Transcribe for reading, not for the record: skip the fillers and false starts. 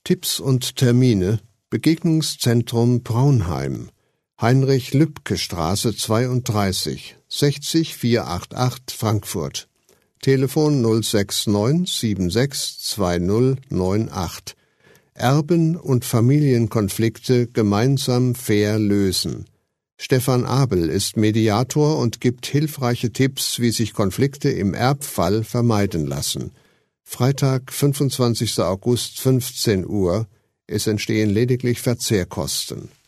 Tipps und Termine: Begegnungszentrum Braunheim, Heinrich-Lübke-Straße 32, 60 488 Frankfurt. Telefon 069 76 2098. Erben- und Familienkonflikte gemeinsam fair lösen. Stefan Abel ist Mediator und gibt hilfreiche Tipps, wie sich Konflikte im Erbfall vermeiden lassen. Freitag, 25. August, 15 Uhr. Es entstehen lediglich Verzehrkosten.